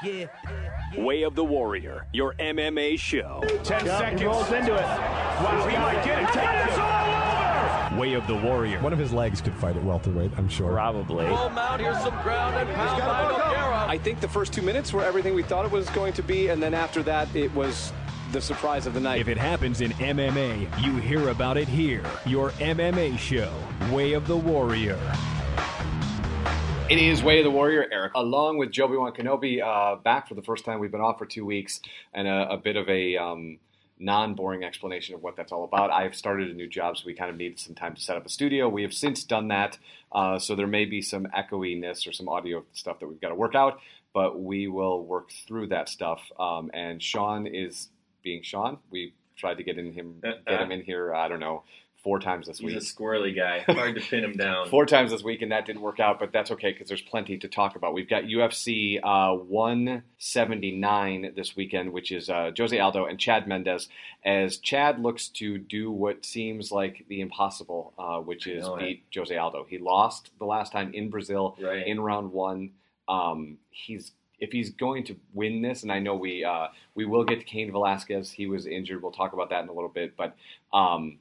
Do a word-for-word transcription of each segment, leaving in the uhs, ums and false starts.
Yeah. Way of the Warrior, your M M A show. Ten yep, seconds. He rolls into it. Wow, he might get it. Take it all over. Way of the Warrior. One of his legs could fight at welterweight, I'm sure. Probably. Full mount, here's some ground and pound by Nogueira. I think the first two minutes were everything we thought it was going to be, and then after that, it was the surprise of the night. If it happens in M M A, you hear about it here. Your M M A show, Way of the Warrior. It is Way of the Warrior, Eric, along with Obi-Wan Kenobi, uh, back for the first time. We've been off for two weeks, and a, a bit of a um, non-boring explanation of what that's all about. I've started a new job, so we kind of needed some time to set up a studio. We have since done that, uh, so there may be some echoiness or some audio stuff that we've got to work out, but we will work through that stuff. Um, and Sean is being Sean. We tried to get in him, get him in here, I don't know, four times this week. He's a squirrely guy. Hard to pin him down. Four times this week, and that didn't work out, but that's okay because there's plenty to talk about. We've got U F C uh, one seventy-nine this weekend, which is uh, Jose Aldo and Chad Mendes, as Chad looks to do what seems like the impossible, uh, which is beat it. Jose Aldo. He lost the last time in Brazil right. in round one. Um, he's If he's going to win this, and I know we uh, we will get to Cain Velasquez. He was injured. We'll talk about that in a little bit, but um,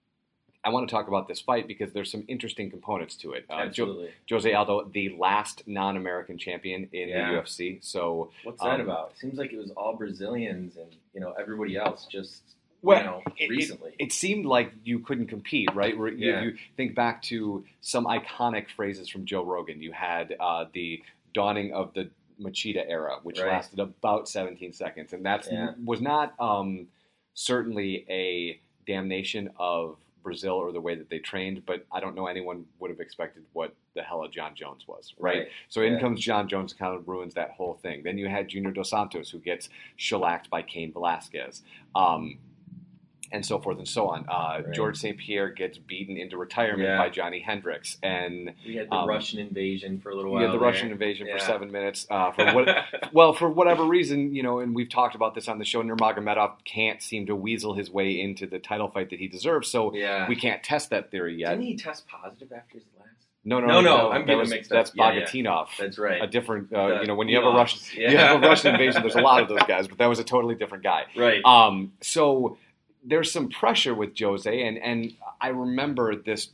I want to talk about this fight because there's some interesting components to it. Uh, Absolutely. Jo- Jose Aldo, the last non-American champion in yeah. the U F C. So what's um, that about? It seems like it was all Brazilians and you know everybody else just well, you know it, recently. It, it seemed like you couldn't compete, right? You, yeah. you think back to some iconic phrases from Joe Rogan. You had uh, the dawning of the Machida era, which right. lasted about seventeen seconds, and that yeah. was not um, certainly a damnation of Brazil or the way that they trained, but I don't know anyone would have expected what the hell a John Jones was, right? right. So in yeah. comes John Jones, kind of ruins that whole thing. Then you had Junior Dos Santos, who gets shellacked by Cain Velasquez. Um, and so forth and so on. Uh, right. George Saint Pierre gets beaten into retirement yeah. by Johnny Hendricks. And we had the um, Russian invasion for a little while. We had the there. Russian invasion yeah. for seven minutes. Uh, for what, well, for whatever reason, you know, and we've talked about this on the show, Nurmagomedov can't seem to weasel his way into the title fight that he deserves, so yeah. we can't test that theory yet. Didn't he test positive after his last? No, no, no, no. no I'm that getting was, mixed that's up. Yeah, Bogatinov. yeah. That's right. A different, uh, the, you know, when you have a Russian, yeah. you have a Russian invasion. There's a lot of those guys, but that was a totally different guy. Right. Um. So there's some pressure with Jose, and and I remember this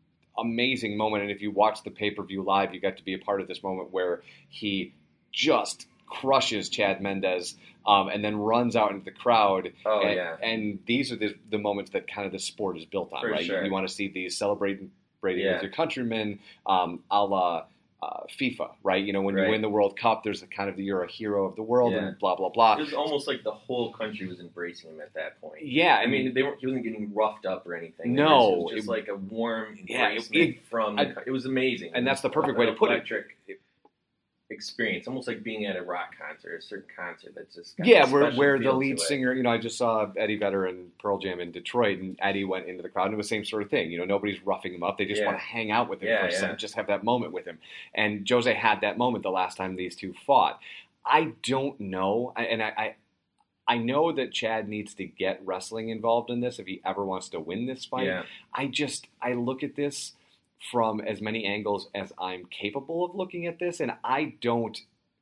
amazing moment. And if you watch the pay per view live, you got to be a part of this moment where he just crushes Chad Mendes. Um, and then runs out into the crowd. Oh, and, yeah. And these are the, the moments that kind of the sport is built on, For right? sure. You, you want to see these celebrating yeah. with your countrymen, um, a la uh, FIFA, right? You know, when right. you win the World Cup, there's a kind of the, you're a hero of the world yeah. and blah, blah, blah. It was almost like the whole country was embracing him at that point. Yeah. I mean, they weren't, he wasn't getting roughed up or anything. No. It was, it was just it, like a warm yeah, embracement it, from I, the, it was amazing. And it that's was the perfect way to put electric it. experience, almost like being at a rock concert, a certain concert that's just got yeah, a where special where the feel lead to it. singer, you know, I just saw Eddie Vedder and Pearl Jam in Detroit, and Eddie went into the crowd, and it was the same sort of thing. You know, nobody's roughing him up; they just Yeah. want to hang out with him Yeah, for a yeah. second, just have that moment with him. And Jose had that moment the last time these two fought. I don't know, I- and I. I I know that Chad needs to get wrestling involved in this if he ever wants to win this fight. Yeah. I just, I look at this from as many angles as I'm capable of looking at this, and I don't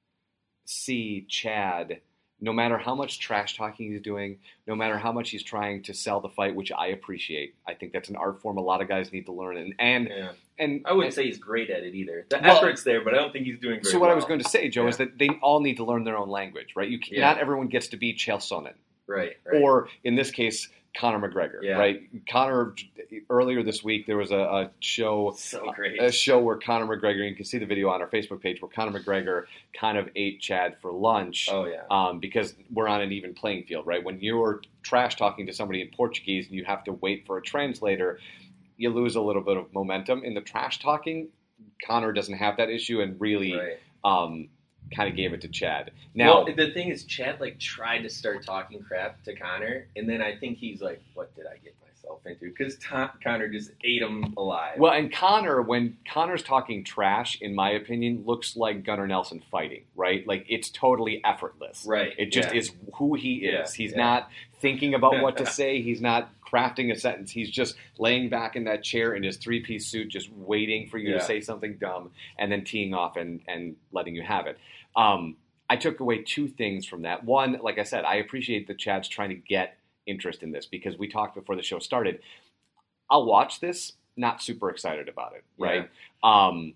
see Chad, no matter how much trash talking he's doing, no matter how much he's trying to sell the fight, which I appreciate. I think that's an art form a lot of guys need to learn. And and, Yeah. and I wouldn't and, say he's great at it either. The Well, effort's there, but I don't think he's doing very So what well. I was going to say, Joe, Yeah. is that they all need to learn their own language, right? You can, Yeah. Not everyone gets to be Chael Sonnen. Right, right. Or, in this case, Conor McGregor, Yeah. right? Conor, earlier this week, there was a, a show So great. a show where Conor McGregor, you can see the video on our Facebook page, where Conor McGregor kind of ate Chad for lunch. Oh, yeah. Um, because we're on an even playing field, right? When you're trash talking to somebody in Portuguese and you have to wait for a translator, you lose a little bit of momentum. In the trash talking, Conor doesn't have that issue and really Right. um, kind of gave it to Chad. Now, well, the thing is, Chad like tried to start talking crap to Conor, and then I think he's like, "What did I get myself into?" Because Conor just ate him alive. well, and Conor, when Conor's talking trash, in my opinion, looks like Gunnar Nelson fighting, right? Like, it's totally effortless. Right, It just yeah. is who he is. Yeah, He's yeah. not thinking about what to say. He's not crafting a sentence. He's just laying back in that chair in his three-piece suit, just waiting for you Yeah. to say something dumb, and then teeing off and, and letting you have it. Um, I took away two things from that. One, like I said, I appreciate that Chad's trying to get interest in this because we talked before the show started. I'll watch this, not super excited about it, right? Yeah. Um,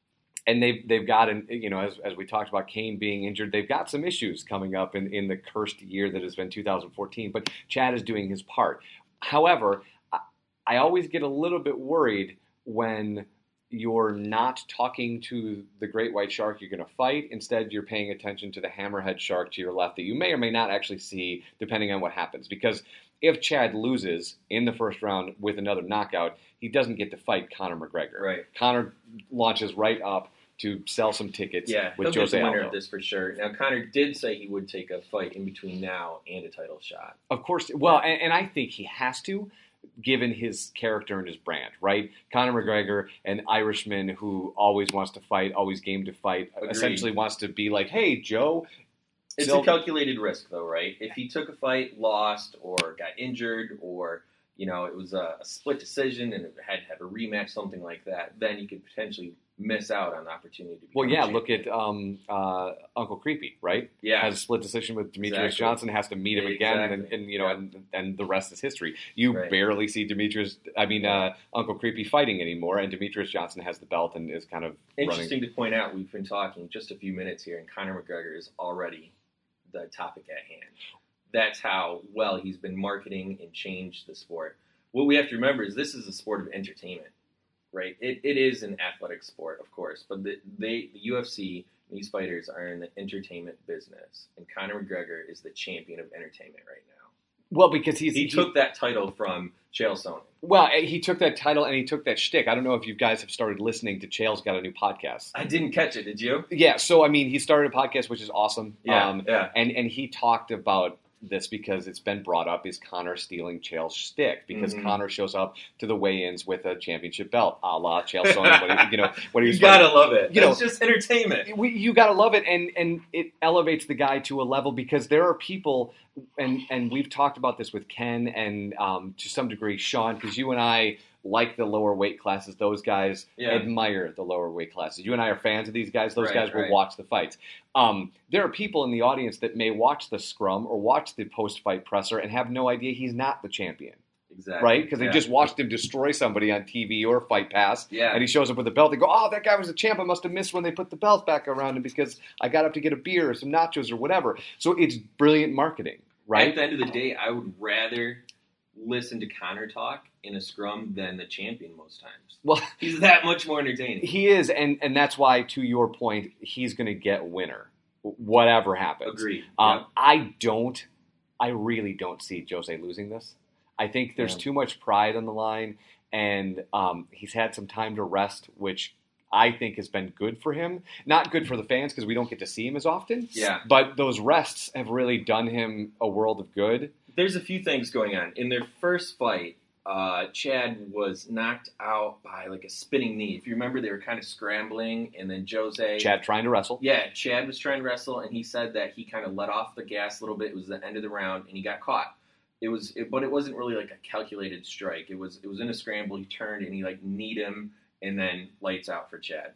and they've they've got an you know as as we talked about Kane being injured, they've got some issues coming up in, in the cursed year that has been two thousand fourteen. But Chad is doing his part. However, I, I always get a little bit worried when you're not talking to the great white shark you're going to fight. Instead, you're paying attention to the hammerhead shark to your left that you may or may not actually see depending on what happens. Because if Chad loses in the first round with another knockout, he doesn't get to fight Conor McGregor. Right. Conor launches right up to sell some tickets yeah, with he'll Jose get the winner Aldo. of this for sure. Now, Conor did say he would take a fight in between now and a title shot. Of course. Well, and, and I think he has to, given his character and his brand, right? Conor McGregor, an Irishman who always wants to fight, always game to fight, Agreed. essentially wants to be like, hey, Joe. It's so- a calculated risk, though, right? If he took a fight, lost, or got injured, or, you know, it was a, a split decision and it had to have a rematch, something like that, then he could potentially miss out on the opportunity to become Well, yeah, champion. look at um, uh, Uncle Creepy, right? Yeah. Has a split decision with Demetrius Exactly. Johnson, has to meet him again, and, Exactly. and you know, Yeah. and, and the rest is history. You Right. barely see Demetrius, I mean, uh, Uncle Creepy fighting anymore, and Demetrius Johnson has the belt and is kind of Interesting running. to point out, we've been talking just a few minutes here, and Conor McGregor is already the topic at hand. That's how well he's been marketing and changed the sport. What we have to remember is this is a sport of entertainment, right? It it is an athletic sport, of course, but the, they the U F C, these fighters are in the entertainment business, and Conor McGregor is the champion of entertainment right now. Well, because he's He took that title from Chael Sonnen. Well, he took that title and he took that shtick. I don't know if you guys have started listening to Chael's got a new podcast. I didn't catch it, did you? Yeah, so I mean, he started a podcast, which is awesome. Yeah, um, yeah. And and he talked about this because it's been brought up: is Conor stealing Chael's shtick? Because Mhm. Conor shows up to the weigh-ins with a championship belt, a la Chael Sonnen. When he, you know, when he You was gotta fighting. love it. You know, It's just entertainment. We, you gotta love it, and and it elevates the guy to a level because there are people, and and we've talked about this with Ken and um, to some degree Sean, because you and I like the lower weight classes. Those guys Yeah. admire the lower weight classes. You and I are fans of these guys. Those Right, guys will right. watch the fights. Um, there are people in the audience that may watch the scrum or watch the post-fight presser and have no idea he's not the champion. Exactly. Right? Because Yeah. they just watched him destroy somebody on T V or Fight Pass, Yeah. and he shows up with a belt. They go, oh, that guy was a champ. I must have missed when they put the belt back around him because I got up to get a beer or some nachos or whatever. So it's brilliant marketing, right? At the end of the day, I would rather listen to Conor talk in a scrum than the champion most times. Well, He's that much more entertaining. he is, and, and that's why, to your point, he's going to get winner, whatever happens. Agreed. Um, Yeah. I don't, I really don't see Jose losing this. I think there's Yeah. too much pride on the line, and um, he's had some time to rest, which I think has been good for him. Not good for the fans because we don't get to see him as often. Yeah. But those rests have really done him a world of good. There's a few things going on. In their first fight, uh, Chad was knocked out by like a spinning knee. If you remember, they were kind of scrambling, and then Jose... Chad trying to wrestle. Yeah, Chad was trying to wrestle, and he said that he kind of let off the gas a little bit. It was the end of the round, and he got caught. It was, it, but it wasn't really like a calculated strike. It was, it was in a scramble. He turned and he like kneed him, and then lights out for Chad.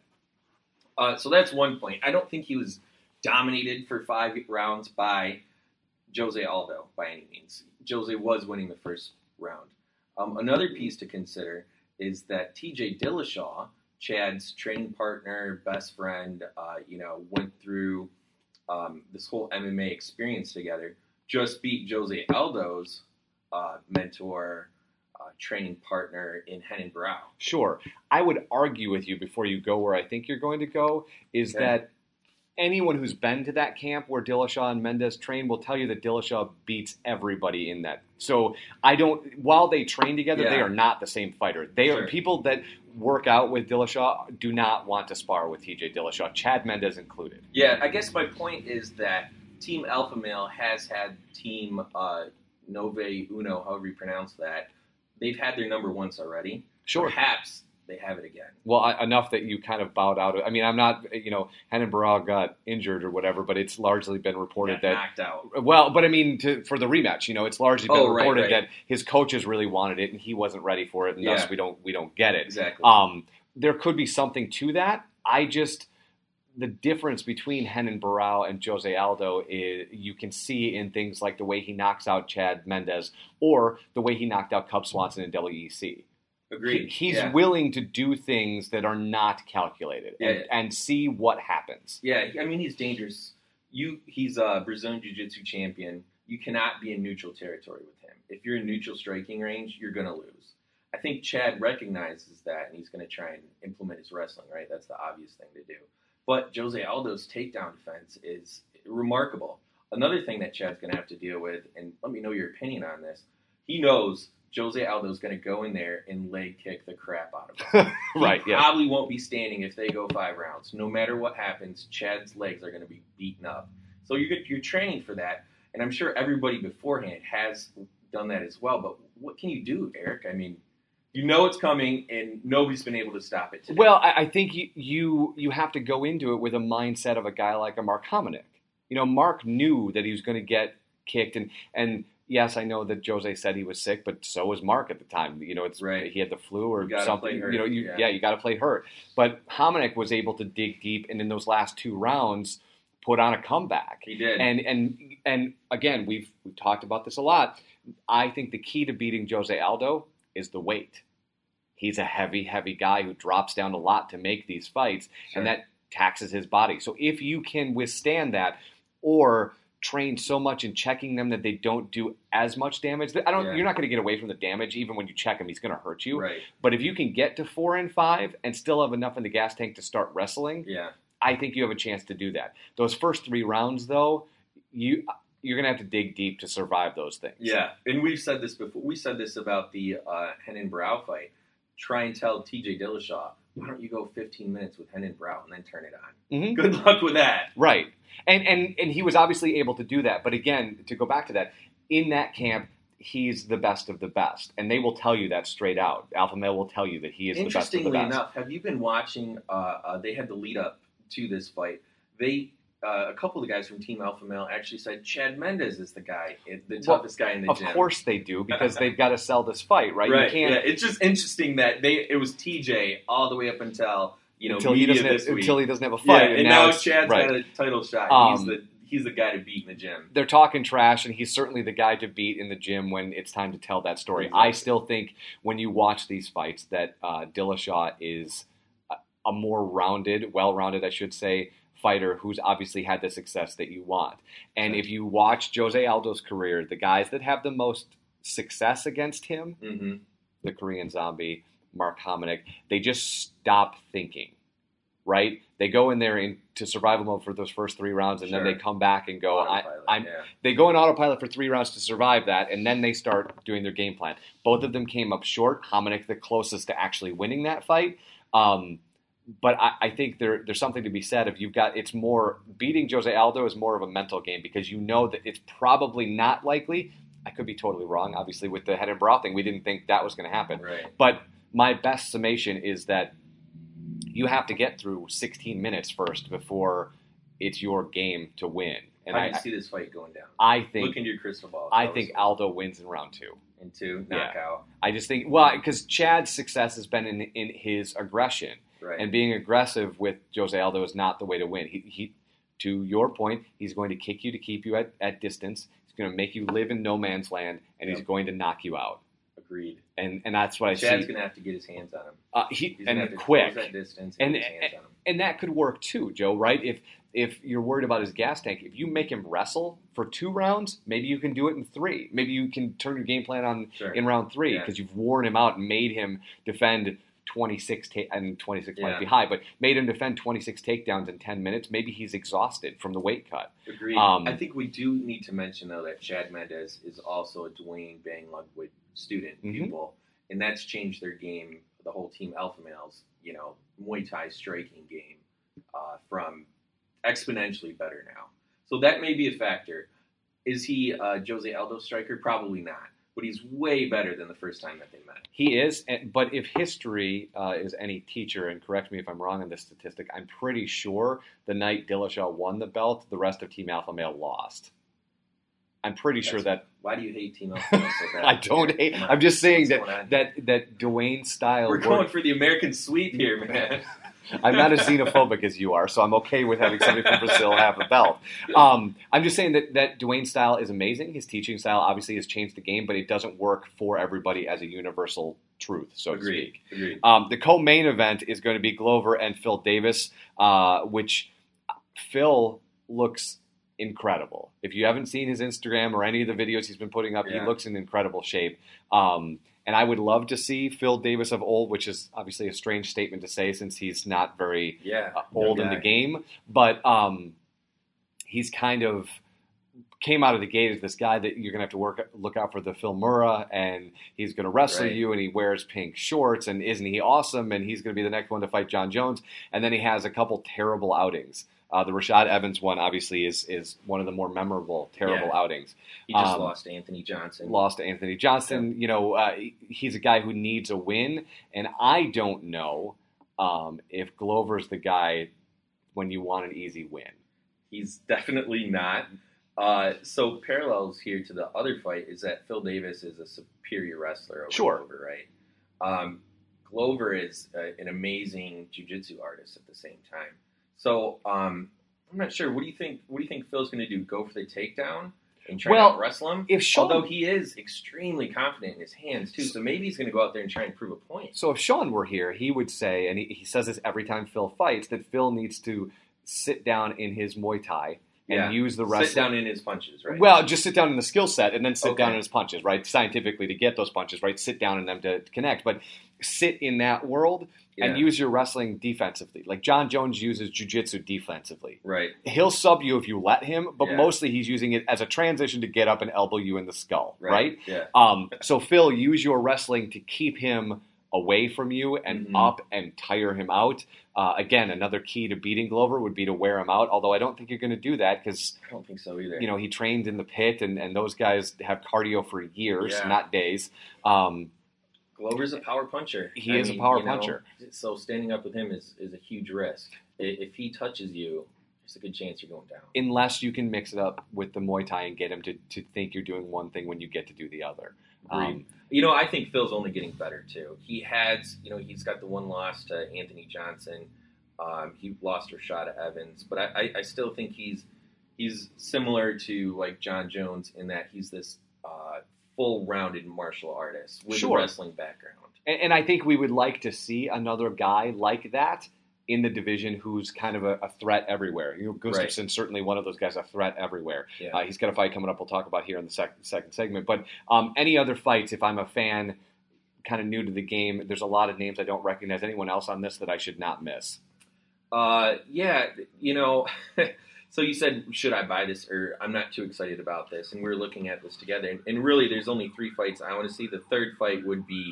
Uh, so that's one point. I don't think he was dominated for five rounds by Jose Aldo by any means. Jose was winning the first round. Um, another piece to consider is that T J Dillashaw, Chad's training partner, best friend, uh, you know, went through um, this whole M M A experience together, just beat Jose Aldo's uh, mentor, uh, training partner in Renan Barão. Sure. I would argue with you before you go where I think you're going to go is Okay. that anyone who's been to that camp where Dillashaw and Mendez train will tell you that Dillashaw beats everybody in that. So I don't, while they train together, Yeah. they are not the same fighter. They Sure. are people that work out with Dillashaw do not want to spar with T J Dillashaw, Chad Mendez included. Yeah, I guess my point is that Team Alpha Male has had Team uh, Nove Uno, however you pronounce that. They've had their number once already. Sure. Perhaps they have it again. Well, I, enough that you kind of bowed out. I mean, I'm not, you know, Renan Barão got injured or whatever, but it's largely been reported Got that knocked out. Well, but I mean, to, for the rematch, you know, it's largely been Oh, right, reported right. that his coaches really wanted it and he wasn't ready for it, and thus Yeah. we don't we don't get it. Exactly. Um, there could be something to that. I just the difference between Renan Barão and Jose Aldo is you can see in things like the way he knocks out Chad Mendes or the way he knocked out Cub Swanson in W E C. Agreed. He, he's yeah. willing to do things that are not calculated yeah, and, yeah. and see what happens. Yeah, I mean, he's dangerous. You, He's a Brazilian Jiu-Jitsu champion. You cannot be in neutral territory with him. If you're in neutral striking range, you're going to lose. I think Chad recognizes that, and he's going to try and implement his wrestling, right? That's the obvious thing to do. But Jose Aldo's takedown defense is remarkable. Another thing that Chad's going to have to deal with, and let me know your opinion on this, he knows Jose Aldo's going to go in there and leg kick the crap out of him. Right, he yeah. probably won't be standing if they go five rounds. No matter what happens, Chad's legs are going to be beaten up. So you're, you're training for that, and I'm sure everybody beforehand has done that as well. But what can you do, Eric? I mean, you know it's coming, and nobody's been able to stop it today. Well, I, I think you, you you have to go into it with a mindset of a guy like a Mark Hominick. You know, Mark knew that he was going to get kicked, and and yes, I know that Jose said he was sick, but so was Mark at the time. You know, it's right. He had the flu or you gotta something. Play hurt. You know, you, yeah. yeah, you got to play hurt. But Hominick was able to dig deep, and in those last two rounds, put on a comeback. He did. And and and again, we've we've talked about this a lot. I think the key to beating Jose Aldo is the weight. He's a heavy, heavy guy who drops down a lot to make these fights, sure. and that taxes his body. So if you can withstand that, or train so much in checking them that they don't do as much damage, I don't. Yeah. You're not going to get away from the damage. Even when you check him, he's going to hurt you. Right. But if you can get to four and five and still have enough in the gas tank to start wrestling, yeah. I think you have a chance to do that. Those first three rounds, though, you. You're going to have to dig deep to survive those things. Yeah, and we've said this before. We said this about the uh, Renan Barão fight. Try and tell T J Dillashaw, why don't you go fifteen minutes with Renan Barão and then turn it on? Mm-hmm. Good luck with that. Right. And, and and he was obviously able to do that. But again, to go back to that, in that camp, he's the best of the best. And they will tell you that straight out. Alpha Male will tell you that he is the best of the best. Interestingly enough, have you been watching, uh, uh, they had the lead up to this fight. They Uh, a couple of the guys from Team Alpha Male actually said Chad Mendes is the guy, the toughest well, guy in the of gym. Of course they do, because they've got to sell this fight, right? Right. You can't, yeah. It's just interesting that they it was T J all the way up until you know until he media doesn't this have, week. until he doesn't have a fight, Yeah, and, and now, now Chad's right. got a title shot. Um, he's the he's the guy to beat in the gym. They're talking trash, and he's certainly the guy to beat in the gym when it's time to tell that story. Exactly. I still think when you watch these fights that uh, Dillashaw is a, a more rounded, well-rounded, I should say, fighter who's obviously had the success that you want. And if you watch Jose Aldo's career, the guys that have the most success against him, mm-hmm. the Korean Zombie, Mark Hominick, they just stop thinking, right? They go in there into survival mode for those first three rounds, and sure. then they come back and go, I, Autopilot, I'm. yeah. They go in autopilot for three rounds to survive that, and then they start doing their game plan. Both of them came up short. Hominick the closest to actually winning that fight. Um, But I, I think there, there's something to be said if you've got, it's more, beating Jose Aldo is more of a mental game because you know that it's probably not likely. I could be totally wrong. Obviously, with the Renan Barão thing, we didn't think that was going to happen. Right. But my best summation is that you have to get through sixteen minutes first before it's your game to win. And How do I, you see this fight going down? I think, Look into your crystal ball. I Tell think us. Aldo wins in round two. In two, Yeah. knockout. I just think, well, because Chad's success has been in, in his aggression. Right. And being aggressive with Jose Aldo is not the way to win. He, he, to your point, he's going to kick you to keep you at, at distance. He's going to make you live in no man's land, and Yep. he's going to knock you out. Agreed. And and that's what I Chad's see. going to have to get his hands on him. Uh, he, He's gonna have and to quick. close that distance And, and, get his hands on him. and that could work too, Joe, right? If if you're worried about his gas tank, if you make him wrestle for two rounds, maybe you can do it in three. Maybe you can turn your game plan on Sure. in round three Yeah. because you've worn him out and made him defend twenty-six, ta- and twenty-six Yeah. might be high, but made him defend twenty-six takedowns in ten minutes. Maybe he's exhausted from the weight cut. Agreed. Um, I think we do need to mention, though, that Chad Mendes is also a Dwayne Bang Ludwig student, Mhm. pupil, and that's changed their game, the whole Team Alpha Males, you know, Muay Thai striking game uh, from exponentially better now. So that may be a factor. Is he a Jose Aldo striker? Probably not. But he's way better than the first time that they met. He is, and- but if history uh, is any teacher, and correct me if I'm wrong on this statistic, I'm pretty sure the night Dillashaw won the belt, the rest of Team Alpha Male lost. I'm pretty sure That's- that Why do you hate Team Alpha Male so bad? I don't hate. Come on. I'm just saying What's going that on? that that Dwayne style. We're work- going for the American sweep here, man. I'm not as xenophobic as you are, so I'm okay with having somebody from Brazil have a belt. Um, I'm just saying that, that Dwayne's style is amazing. His teaching style obviously has changed the game, but it doesn't work for everybody as a universal truth, so Agreed. to speak. Agreed. Um, the co-main event is going to be Glover and Phil Davis, uh, which Phil looks incredible. If you haven't seen his Instagram or any of the videos he's been putting up, Yeah. he looks in incredible shape. Um, and I would love to see Phil Davis of old, which is obviously a strange statement to say since he's not very Yeah, uh, old no in the guy. game. But um, he's kind of came out of the gate as this guy that you're going to have to work look out for the Phil Murrah, and he's going to wrestle Right. you, and he wears pink shorts, and isn't he awesome? And he's going to be the next one to fight John Jones. And then he has a couple terrible outings. Uh, the Rashad Evans one obviously is is one of the more memorable, terrible Yeah. outings. He just Um, lost to Anthony Johnson. Lost to Anthony Johnson. You know, uh, he's a guy who needs a win, and I don't know um, if Glover's the guy when you want an easy win. He's definitely not. Uh, so parallels here to the other fight is that Phil Davis is a superior wrestler over Sure. Glover, right? Um, Glover is uh, an amazing jiu-jitsu artist at the same time. So um, I'm not sure. What do you think? What do you think Phil's going to do? Go for the takedown and try Well, to wrestle him? if Sean- Although he is extremely confident in his hands too, so maybe he's going to go out there and try and prove a point. So if Sean were here, he would say, and he, he says this every time Phil fights, that Phil needs to sit down in his Muay Thai and Yeah. use the wrestling. Sit down in his punches, right? Well, just sit down in the skill set and then sit Okay. down in his punches, right? Scientifically to get those punches, right? Sit down in them to connect. But sit in that world and Yeah. use your wrestling defensively. Like John Jones uses jiu-jitsu defensively. right. He'll sub you if you let him, but Yeah. mostly he's using it as a transition to get up and elbow you in the skull, right? Right. Yeah. Um, so Phil, use your wrestling to keep him away from you and Mhm. up and tire him out. Uh, again, another key to beating Glover would be to wear him out, although I don't think you're going to do that because, I don't think so either. you know, he trained in the pit and, and those guys have cardio for years, Yeah. not days. Um, Glover's a power puncher. He I is a mean, power you know, puncher. So standing up with him is, is a huge risk. I- If he touches you, there's a good chance you're going down. unless you can mix it up with the Muay Thai and get him to, to think you're doing one thing when you get to do the other. Um, Agreed. You know, I think Phil's only getting better too. He has, you know, he's got the one loss to Anthony Johnson. Um, he lost Rashad Evans, but I, I, I still think he's he's similar to like John Jones in that he's this uh, full-rounded martial artist with Sure. a wrestling background. And, and I think we would like to see another guy like that in the division who's kind of a, a threat everywhere. You know, Gustafson's certainly one of those guys, a threat everywhere. Yeah. Uh, he's got a fight coming up we'll talk about here in the sec- second segment. But um, any other fights, if I'm a fan kind of new to the game, there's a lot of names I don't recognize. Anyone else on this that I should not miss? Uh, yeah, you know, so you said, should I buy this or I'm not too excited about this? And we we're looking at this together. And, and really, there's only three fights I want to see. The third fight would be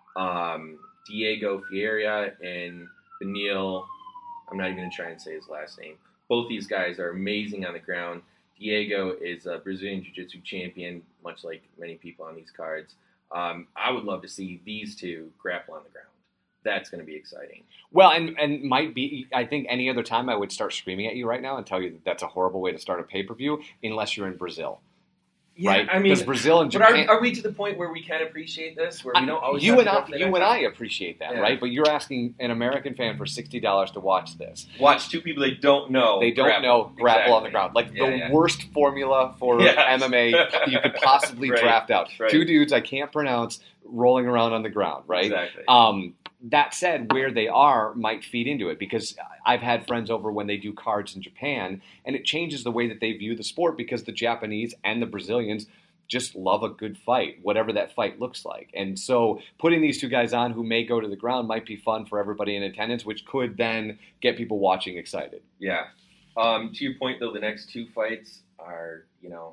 um, Diego Ferreira and Benil. I'm not even going to try and say his last name. Both these guys are amazing on the ground. Diego is a Brazilian Jiu-Jitsu champion, much like many people on these cards. Um, I would love to see these two grapple on the ground. That's going to be exciting. Well, and, and might be, I think any other time I would start screaming at you right now and tell you that that's a horrible way to start a pay-per-view unless you're in Brazil. Yeah, right? I mean, because Brazil and but Japan. are, are we to the point where we can appreciate this, where we don't always you have and to go I, for the you next and I one? appreciate that, Yeah. right? But you're asking an American fan for sixty dollars to watch this. Watch two people they don't know. They don't grapple. know grapple on the Exactly. ground. Like Yeah, the yeah. worst formula for Yes. M M A you could possibly Right. draft out. Right. Two dudes I can't pronounce rolling around on the ground, right? Exactly. Um, that said, where they are might feed into it because I've had friends over when they do cards in Japan, and it changes the way that they view the sport because the Japanese and the Brazilians just love a good fight, whatever that fight looks like. And so putting these two guys on who may go to the ground might be fun for everybody in attendance, which could then get people watching excited. Yeah. Um, to your point, though, the next two fights are, you know,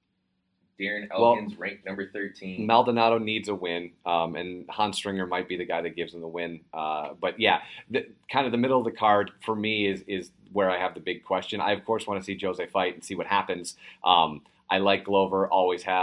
Darren Well, Elkins, ranked number thirteen. Maldonado needs a win, um, and Hans Stringer might be the guy that gives him the win. Uh, but yeah, the, kind of the middle of the card for me is is where I have the big question. I, of course, want to see Jose fight and see what happens. Um, I like Glover, always have.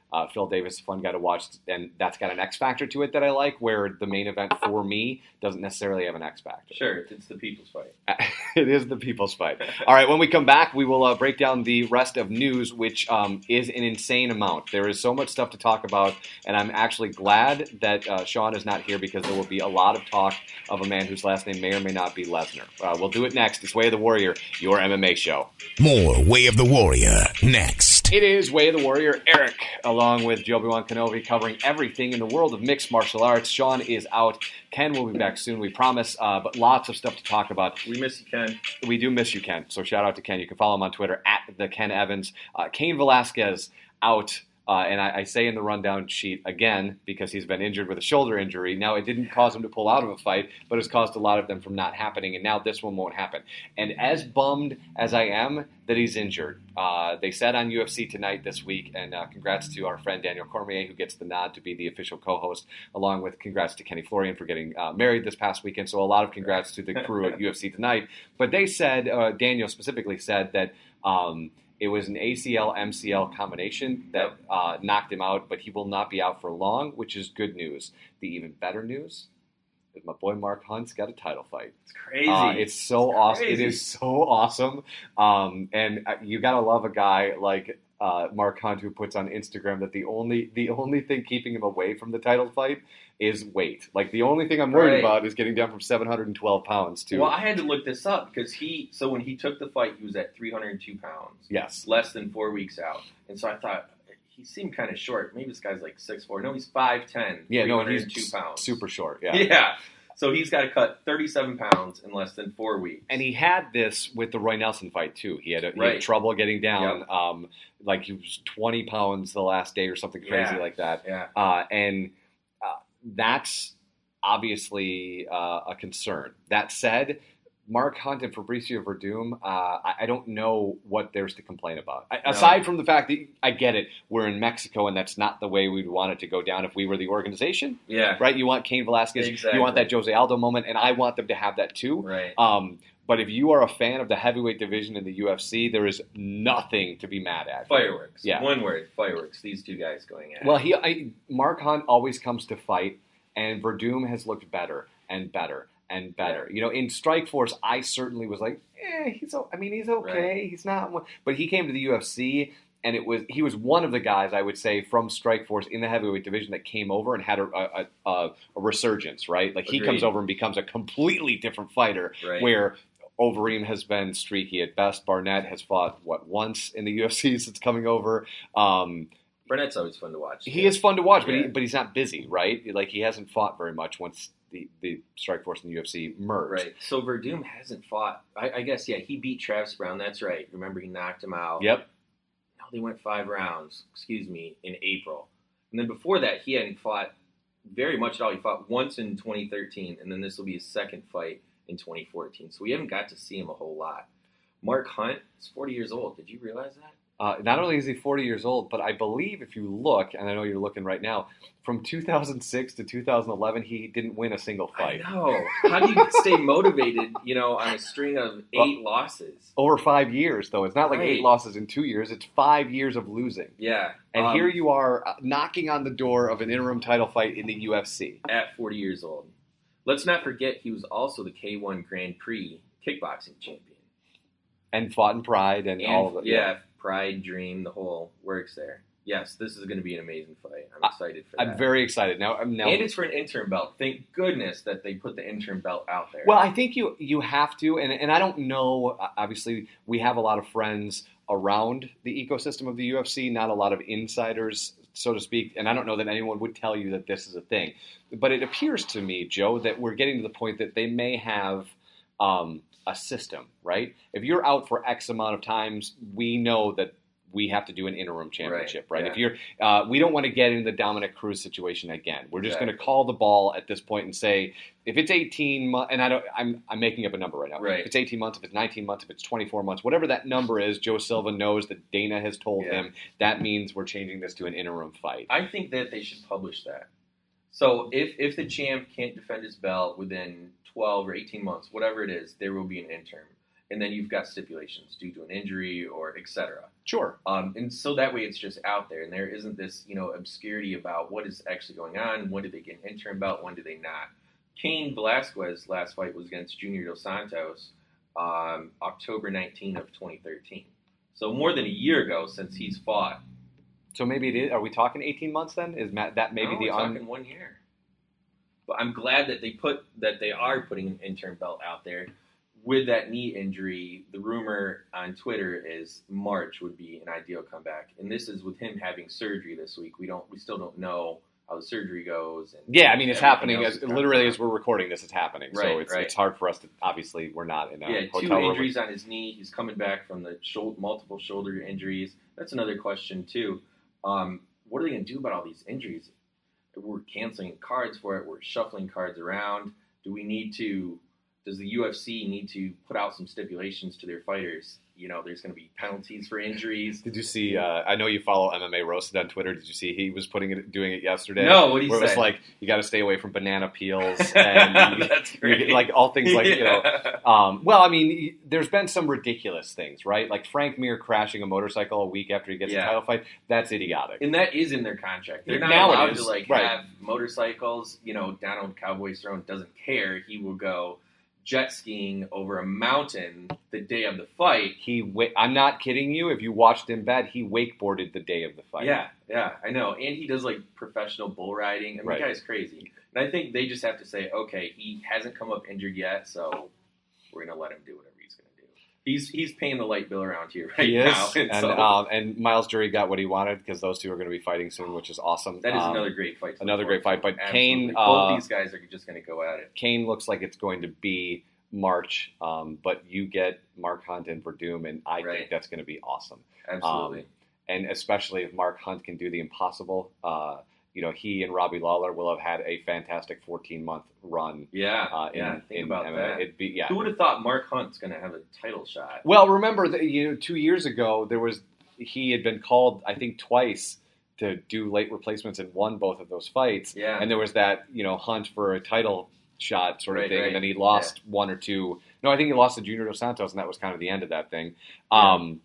Uh, Phil Davis, fun guy to watch, and that's got an X factor to it that I like, where the main event for me doesn't necessarily have an X factor. Sure, it's the people's fight. It is the people's fight. All right, when we come back, we will uh, break down the rest of news, which um, is an insane amount. There is so much stuff to talk about, and I'm actually glad that uh, Sean is not here because there will be a lot of talk of a man whose last name may or may not be Lesnar. Uh, we'll do it next. It's Way of the Warrior, your M M A show. More Way of the Warrior next. It is Way of the Warrior, Eric, along with Joby-Wan Kenobi, covering everything in the world of mixed martial arts. Sean is out. Ken will be back soon, we promise, uh, but lots of stuff to talk about. We miss you, Ken. We do miss you, Ken, so shout out to Ken. You can follow him on Twitter, at the Ken Evans. Uh, Cain Velasquez out. Uh, and I, I say in the rundown sheet again because he's been injured with a shoulder injury. Now, it didn't cause him to pull out of a fight, but it's caused a lot of them from not happening, and now this one won't happen. And as bummed as I am that he's injured, uh, they said on U F C Tonight this week, and uh, congrats to our friend Daniel Cormier, who gets the nod to be the official co-host, along with congrats to Kenny Florian for getting uh, married this past weekend. So a lot of congrats to the crew at U F C Tonight. But they said, uh, Daniel specifically said that um, it was an A C L M C L combination that uh, knocked him out, but he will not be out for long, which is good news. The even better news is my boy Mark Hunt's got a title fight. It's crazy. Uh, it's so it's awesome. crazy. It is so awesome. Um, and you got to love a guy like uh, Mark Hunt who puts on Instagram that the only the only thing keeping him away from the title fight is weight. Like, the only thing I'm worried Right. about is getting down from seven hundred twelve pounds to... Well, I had to look this up because he, so when he took the fight, he was at three hundred two pounds. Yes. Less than four weeks out. And so I thought, he seemed kind of short. Maybe this guy's like six foot four. No, he's five ten. Yeah, no, and he's two pounds. super short. Yeah. Yeah. So he's got to cut thirty-seven pounds in less than four weeks. And he had this with the Roy Nelson fight, too. He had, a, he Right. had trouble getting down. Yep. Um, like, he was twenty pounds the last day or something crazy Yeah. like that. Yeah. Uh, and uh, that's obviously uh, a concern. That said, Mark Hunt and Fabricio Verdum, uh, I, I don't know what there's to complain about. I, No. Aside from the fact that, I get it, we're in Mexico and that's not the way we'd want it to go down if we were the organization. Yeah. Right? You want Cain Velasquez, Exactly. you want that Jose Aldo moment, and I want them to have that too. Right. Um, but if you are a fan of the heavyweight division in the U F C, there is nothing to be mad at. Fireworks. Yeah. One word, fireworks. These two guys going at it. Well, he, I, Mark Hunt always comes to fight, and Verdum has looked better and better and better. You know, in Strikeforce, I certainly was like, eh, he's. o- I mean, he's okay. Right. He's not. one-" But he came to the U F C, and it was he was one of the guys I would say from Strikeforce in the heavyweight division that came over and had a a, a, a resurgence. Right, like he Agreed. comes over and becomes a completely different fighter. Right. Where Overeem has been streaky at best. Barnett has fought what once in the U F C since coming over. Um, Burnett's always fun to watch. he is fun to watch, but Yeah. he, but he's not busy, right? Like, he hasn't fought very much once the, the Strikeforce and the U F C merged. Right. So Verdum hasn't fought. I, I guess, yeah, he beat Travis Brown. That's right. Remember, he knocked him out. Yep. No, they went five rounds, excuse me, in April. And then before that, he hadn't fought very much at all. He fought once in twenty thirteen, and then this will be his second fight in twenty fourteen. So we haven't got to see him a whole lot. Mark Hunt is forty years old. Did you realize that? Uh, not only is he forty years old, but I believe if you look, and I know you're looking right now, from two thousand six to two thousand eleven, he didn't win a single fight. I know. How do you stay motivated, you know, on a string of eight Well, losses? Over five years, though. It's not like Right. eight losses in two years. It's five years of losing. Yeah. And um, here you are uh, knocking on the door of an interim title fight in the U F C. at forty years old. Let's not forget he was also the K one Grand Prix kickboxing champion. And fought in Pride and, And, all of it. yeah, Pride, Dream, the whole works there. Yes, this is going to be an amazing fight. I'm excited for that. I'm very excited. Now, I'm now And it's for an interim belt. Thank goodness that they put the interim belt out there. Well, I think you you have to, and and I don't know. Obviously, we have a lot of friends around the ecosystem of the U F C, not a lot of insiders, so to speak. And I don't know that anyone would tell you that this is a thing. But it appears to me, Joe, that we're getting to the point that they may have um, a system, right? If you're out for X amount of times, we know that we have to do an interim championship, right? yeah. If you're, uh, we don't want to get into the Dominic Cruz situation again. We're just going to Exactly. call the ball at this point and say, if it's eighteen months, and I don't, I'm, I'm making up a number right now. Right. If it's eighteen months, if it's nineteen months, if it's twenty-four months, whatever that number is, Joe Silva knows that Dana has told Yeah. him that means we're changing this to an interim fight. I think that they should publish that. So if, if the champ can't defend his belt within twelve or eighteen months, whatever it is, there will be an interim. and then you've got stipulations due to an injury or et cetera. Sure. Um, and so that way it's just out there, and there isn't this, you know, obscurity about what is actually going on. When did they get an interim belt? When did they not? Cain Velasquez's last fight was against Junior Dos Santos, um, October nineteenth of twenty thirteen. So more than a year ago since he's fought. So maybe it is. Are we talking eighteen months then? Is Matt, that maybe no, the we're un- talking one year? But I'm glad that they put that they are putting an interim belt out there. With that knee injury, the rumor on Twitter is March would be an ideal comeback, and this is with him having surgery this week. We don't, we still don't know how the surgery goes. And yeah, I mean, it's happening else as is literally happening. as we're recording this. It's happening, Right, so it's right. it's hard for us to. Obviously, we're not in a Yeah, hotel two room. injuries on his knee. He's coming back from the shoulder, multiple shoulder injuries. That's another question too. Um, what are they going to do about all these injuries? We're canceling cards for it. We're shuffling cards around. Do we need to? Does the U F C need to put out some stipulations to their fighters? You know, there's going to be penalties for injuries. Did you see? Uh, I know you follow M M A Roasted on Twitter. Did you see he was putting it, doing it yesterday? No, what did he where it was say? like you got to stay away from banana peels and you, That's you great. get, like all things like you know. Um, well, I mean, there's been some ridiculous things, right? Like Frank Mir crashing a motorcycle a week after he gets Yeah. a title fight. That's idiotic. And that is in their contract. They're not Now it allowed is, to like right. have motorcycles. You know, Donald Cowboy Cerrone doesn't care. He will go jet skiing over a mountain the day of the fight. He, wa- I'm not kidding you. If you watched him bet, he wakeboarded the day of the fight. Yeah, yeah, I know. And he does like professional bull riding. I mean, Right. the guy's crazy. And I think they just have to say, okay, he hasn't come up injured yet, so we're gonna let him do whatever he's gonna do. He's he's paying the light bill around here right He is, now. and so um, and Miles Jury got what he wanted because those two are going to be fighting soon, which is awesome. that is Um, another great fight. to another look great forward fight, to. but Absolutely. Cain, both uh, these guys are just gonna go at it. Cain looks like it's going to be March, um, but you get Mark Hunt and Verdum, and I Right. think that's going to be awesome. Absolutely. Um, and especially if Mark Hunt can do the impossible, uh, you know, he and Robbie Lawler will have had a fantastic fourteen-month run. yeah, Uh, in, yeah. Think in about M M A. that. It'd be, yeah. Who would have thought Mark Hunt's gonna have a title shot? Well, remember that you know, two years ago there was he had been called, I think, twice to do late replacements and won both of those fights. Yeah. And there was that you know hunt for a title shot sort of Right, thing, right. and then he lost one or two. No, I think he lost to Junior Dos Santos, and that was kind of the end of that thing. Um,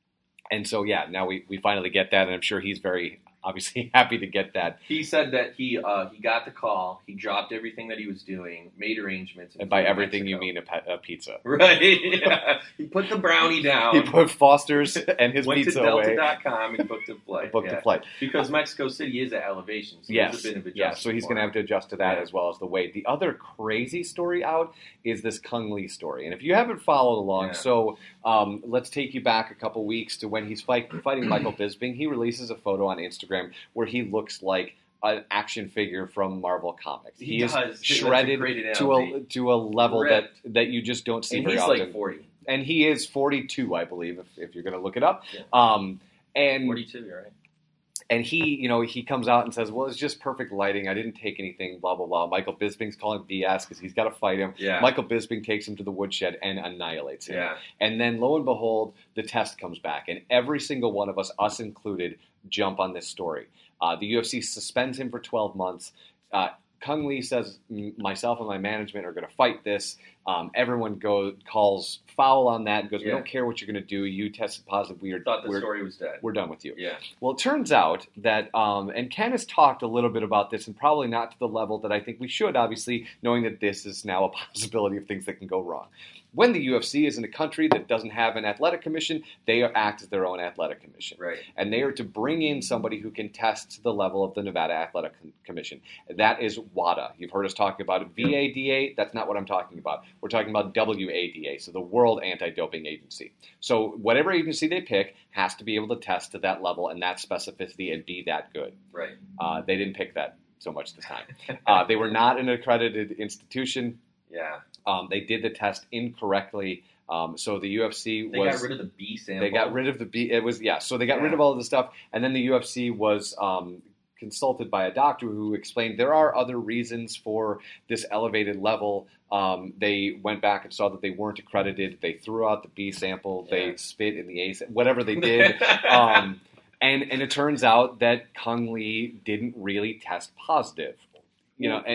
and so yeah, now we we finally get that, and I'm sure he's very obviously happy to get that. He said that he uh, he got the call, he dropped everything that he was doing, made arrangements. And by flew to everything you Mexico. mean a, pe- a pizza. Right. Yeah. He put the brownie down. He put Foster's and his went pizza to away. Delta dot com and booked a flight. Booked yeah. a flight. Because Mexico City is at elevation, so Yes, there's a bit of yeah. adjustment. So he's for going to him. have to adjust to that Yeah. as well as the weight. The other crazy story out is this Kung Lee story, and if you haven't followed along, Yeah. so um, let's take you back a couple weeks to when he's fight, fighting Michael Bisping. He releases a photo on Instagram where he looks like an action figure from Marvel Comics. He He, is does. That's a shredded great to a analogy. to a level Ripped. that that you just don't see And very he's often. like forty. And he is forty-two, I believe, if, if you're going to look it up. Yeah. Um, and forty-two, you're right. and he, you know, he comes out and says, "Well, it's just perfect lighting. I didn't take anything." Blah blah blah. Michael Bisping's calling B S because he's got to fight him. Yeah. Michael Bisping takes him to the woodshed and annihilates him. Yeah. And then, lo and behold, the test comes back, and every single one of us, us included, jump on this story. Uh, the U F C suspends him for twelve months. Uh, Kung Lee says, myself and my management are going to fight this. Um, everyone goes calls foul on that and goes, we Yeah. don't care what you're going to do. You tested positive. We are, Thought the we're, story was dead. we're done with you. Yeah. Well, it turns out that, um, and Ken has talked a little bit about this, and probably not to the level that I think we should, obviously, knowing that this is now a possibility of things that can go wrong. When the U F C is in a country that doesn't have an athletic commission, they act as their own athletic commission. Right. And they are to bring in somebody who can test to the level of the Nevada Athletic Commission. That is WADA. You've heard us talk about V A D A. That's not what I'm talking about. We're talking about W A D A, so the World Anti-Doping Agency. So whatever agency they pick has to be able to test to that level and that specificity and be that good. Right. Uh, they didn't pick that so much this time. Uh, they were not an accredited institution. Yeah. Um, they did the test incorrectly. Um, so the U F C They was got rid of the B sample. they got rid of the B. It was yeah. So they got rid Yeah. of all of the stuff, and then the U F C was um, consulted by a doctor who explained there are other reasons for this elevated level. Um, they went back and saw that they weren't accredited. They threw out the B sample. Yeah. They spit in the A sample. Whatever they did. um, and and it turns out that Kung Lee didn't really test positive. You know, and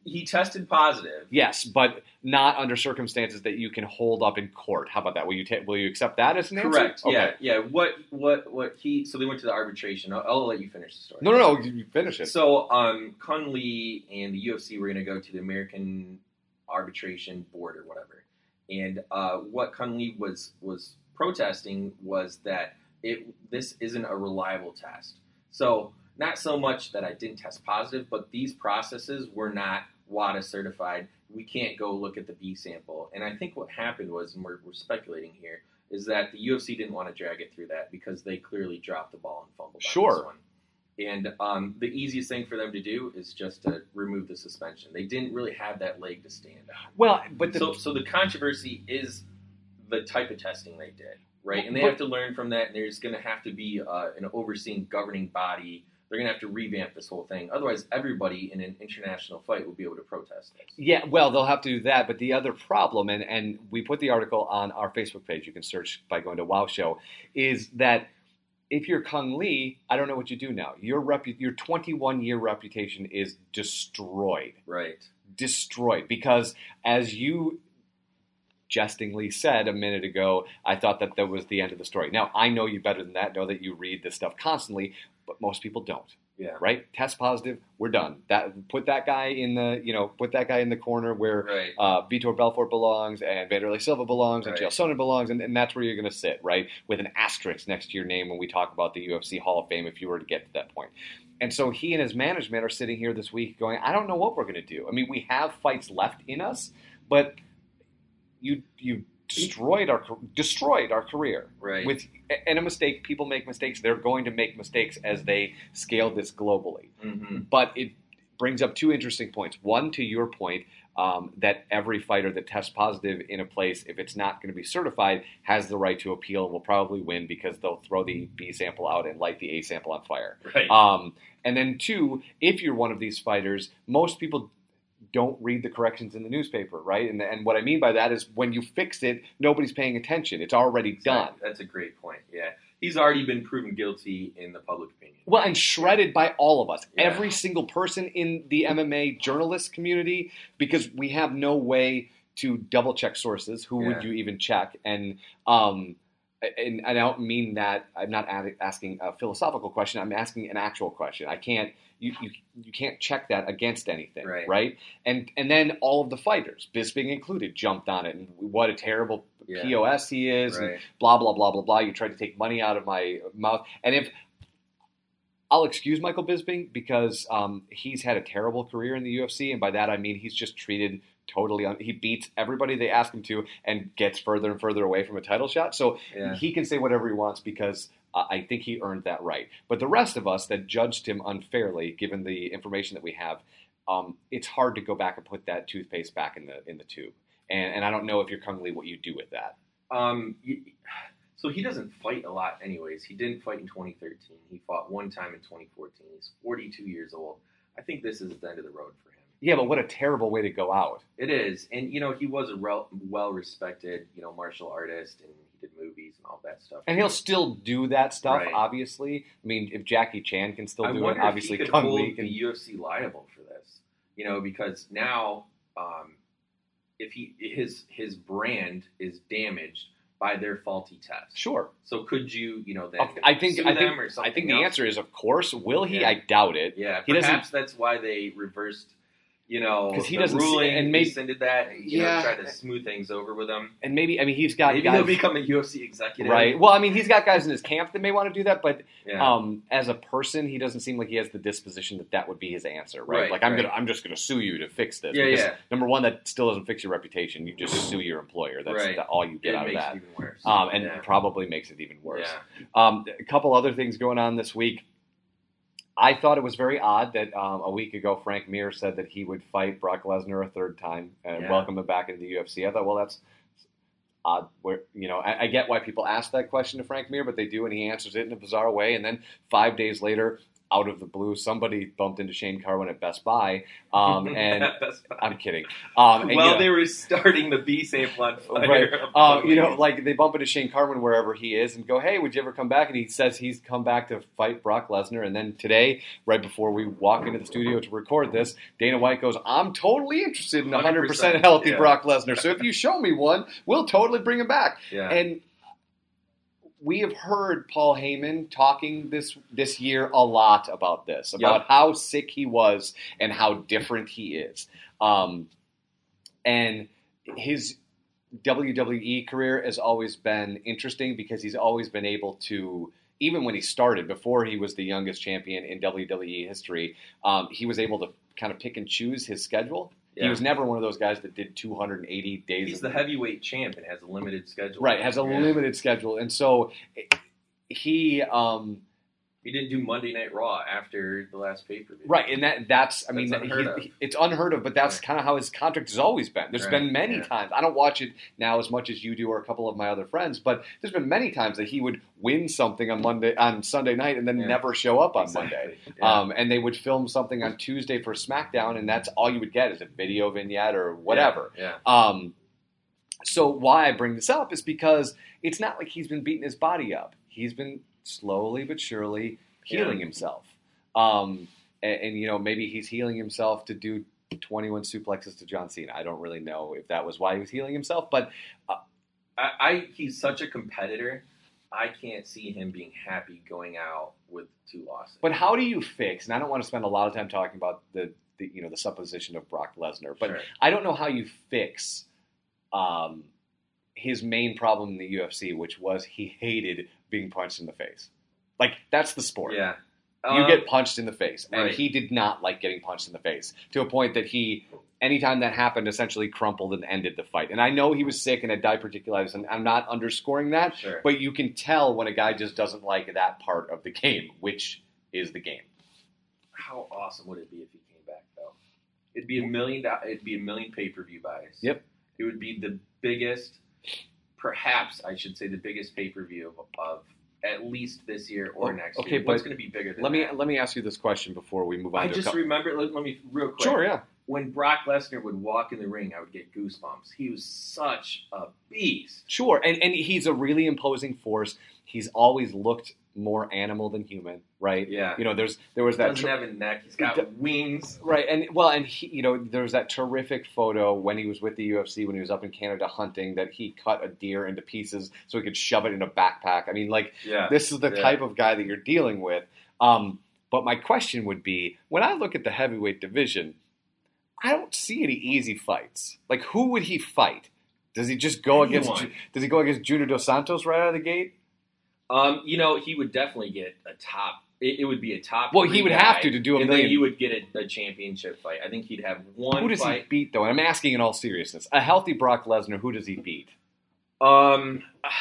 He tested positive. Yes, but not under circumstances that you can hold up in court. How about that? Will you ta- will you accept that as an answer? Correct. Okay. Yeah, yeah. What what what he? So they went to the arbitration. I'll, I'll let you finish the story. No, no, no. You finish it. So um, Kun Lee and the U F C were going to go to the American Arbitration Board or whatever, and uh, what Kun Lee was was protesting was that it this isn't a reliable test. So not so much that I didn't test positive, but these processes were not WADA certified. We can't go look at the B sample. And I think what happened was, and we're, we're speculating here, is that the U F C didn't want to drag it through that because they clearly dropped the ball and fumbled Sure. on this one. And um, the easiest thing for them to do is just to remove the suspension. They didn't really have that leg to stand on. Well, but the, So, so the controversy is the type of testing they did, right? And they But- have to learn from that, and there's going to have to be uh, an overseeing governing body. They're going to have to revamp this whole thing. Otherwise, everybody in an international fight will be able to protest this. yeah, well, they'll have to do that. But the other problem, and, and we put the article on our Facebook page, you can search by going to Wow Show, is that if you're Kung Lee, I don't know what you do now. Your repu- your twenty-one year reputation is destroyed. Right. Destroyed. Because as you jestingly said a minute ago, I thought that that was the end of the story. Now, I know you better than that, know that you read this stuff constantly, but most people don't. Yeah. Right? Test positive, we're done. That put that guy in the, you know, put that guy in the corner where Right. uh, Vitor Belfort belongs and Vanderlei Silva belongs and Right. Chael Sonnen belongs, and, and that's where you're going to sit, right? With an asterisk next to your name when we talk about the U F C Hall of Fame if you were to get to that point. And so he and his management are sitting here this week going, I don't know what we're going to do. I mean, we have fights left in us, but you you destroyed our destroyed our career. Right. With and a mistake, people make mistakes. They're going to make mistakes as they scale this globally. Mm-hmm. But it brings up two interesting points. One, to your point, um, that every fighter that tests positive in a place, if it's not going to be certified, has the right to appeal and will probably win because they'll throw the B sample out and light the A sample on fire. Right. Um, and then two, if you're one of these fighters, most people don't read the corrections in the newspaper, right? And, and what I mean by that is when you fix it, nobody's paying attention. It's already done. That's a great point. Yeah. He's already been proven guilty in the public opinion. Well, and shredded by all of us, Yeah. every single person in the M M A journalist community, because we have no way to double check sources. Who Yeah. would you even check? And um, and, and I don't mean that. I'm not a- asking a philosophical question. I'm asking an actual question. I can't. You, you you can't check that against anything, Right. right? And and then all of the fighters, Bisping included, jumped on it. And what a terrible Yeah. P O S he is, Right. and blah blah blah blah blah. You tried to take money out of my mouth, and if I'll excuse Michael Bisping because um, he's had a terrible career in the U F C, and by that I mean he's just treated totally. Un- he beats everybody they ask him to, and gets further and further away from a title shot. So Yeah. he can say whatever he wants because uh, I think he earned that right. But the rest of us that judged him unfairly, given the information that we have, um, it's hard to go back and put that toothpaste back in the in the tube. And and I don't know if you're Kung Lee what you do with that. Um, y- so he doesn't fight a lot anyways. He didn't fight in twenty thirteen. He fought one time in twenty fourteen. He's forty-two years old. I think this is the end of the road for him. Yeah, but what a terrible way to go out. It is. And, you know, he was a rel- well-respected, you know, martial artist, and he did movies and all that stuff. And he'll still do that stuff, Right. obviously. I mean, if Jackie Chan can still I do it, wonder obviously if he could Kung hold Lee can. the U F C liable for this. You know, because now um, if he his his brand is damaged by their faulty test. Sure. So could you, you know, then I think sue I them think or I something think the else? answer is of course. Will he? Yeah. I doubt it. Yeah, He doesn't- perhaps that's why they reversed, you know, 'Cause he the doesn't see- ruling and maybe- rescinded that, you Yeah. know, try to smooth things over with him. And maybe I mean he's got Maybe guys, he'll become a U F C executive. right. Well, I mean he's got guys in his camp that may want to do that, but Yeah. um, as a person, he doesn't seem like he has the disposition that that would be his answer, right? Right, like I'm right. gonna I'm just gonna sue you to fix this. Yeah, because yeah. Number one, that still doesn't fix your reputation. You just sue your employer. That's Right. all you get it out of makes that. it even worse. Um, and yeah. probably makes it even worse. Yeah. Um, a couple other things going on this week. I thought it was very odd that um, a week ago Frank Mir said that he would fight Brock Lesnar a third time and Yeah. welcome him back into the U F C. I thought, well, that's odd. Where you know, I, I get why people ask that question to Frank Mir, but they do, and he answers it in a bizarre way. And then five days later, out of the blue, somebody bumped into Shane Carwin at Best Buy, um, and Best Buy. I'm kidding. Um, and, well, you know, they were starting the B sample on fire. right. Um, you know, like they bump into Shane Carwin wherever he is and go, "Hey, would you ever come back?" And he says he's come back to fight Brock Lesnar. And then today, right before we walk into the studio to record this, Dana White goes, "I'm totally interested in one hundred percent healthy yeah. Brock Lesnar. So if you show me one, we'll totally bring him back." Yeah. And we have heard Paul Heyman talking this this year a lot about this, about Yep. how sick he was and how different he is. Um, and his W W E career has always been interesting because he's always been able to, even when he started, before he was the youngest champion in W W E history, um, he was able to kind of pick and choose his schedule. Yeah. He was never one of those guys that did two hundred eighty days. He's of the heavyweight champ and has a limited schedule. Right, has a Yeah. limited schedule. And so he um, He didn't do Monday Night Raw after the last pay-per-view. right, and that that's I mean That's he- unheard of. he- it's unheard of, but that's Right. kind of how his contract has always been. There's Right, been many yeah. times. I don't watch it now as much as you do or a couple of my other friends, but there's been many times that he would win something on Monday on Sunday night and then Yeah. never show up on Exactly. Monday. Yeah. Um, and they would film something on Tuesday for SmackDown, and that's all you would get is a video vignette or whatever. Yeah. Um, so why I bring this up is because it's not like he's been beating his body up. He's been slowly but surely healing Yeah. himself. Um, and, and, you know, maybe he's healing himself to do twenty-one suplexes to John Cena. I don't really know if that was why he was healing himself, but I, I he's such a competitor. I can't see him being happy going out with two losses. but how do you fix, and I don't want to spend a lot of time talking about the, the you know, the supposition of Brock Lesnar, but Sure. I don't know how you fix um, his main problem in the U F C, which was he hated being punched in the face. Like, that's the sport. Yeah. You Um, get punched in the face. And right. he did not like getting punched in the face to a point that he, anytime that happened, essentially crumpled and ended the fight. And I know he was sick and had diverticulitis, and I'm not underscoring that, Sure. but you can tell when a guy just doesn't like that part of the game, which is the game. How awesome would it be if he came back though? It'd be a million. do- It'd be a million pay-per-view buys. Yep. It would be the biggest, perhaps I should say, the biggest pay-per-view of, of at least this year or Oh, next okay, year. What's but going to be bigger than Let me that? let me ask you this question before we move on I to a just couple. remember. Let, let me real quick. Sure, yeah. When Brock Lesnar would walk in the ring, I would get goosebumps. He was such a beast. Sure, and, and he's a really imposing force. He's always looked more animal than human, right? Yeah. You know, there's there was He that doesn't tr- have a neck. He's got He do- wings. right, and well, and he, you know, there was that terrific photo when he was with the U F C when he was up in Canada hunting that he cut a deer into pieces so he could shove it in a backpack. I mean, like Yeah. this is the Yeah. type of guy that you're dealing with. Um, but my question would be, when I look at the heavyweight division, I don't see any easy fights. Like, who would he fight? Does he just go against? Anyone. Does he go against Junior Dos Santos right out of the gate? Um, you know, he would definitely get a top. It, it would be a top. Well, he three would guy, have to to do a and million. then he would get a, a championship fight. I think he'd have one. Who does fight. he beat, though? And I'm asking in all seriousness. A healthy Brock Lesnar, who does he beat? Um,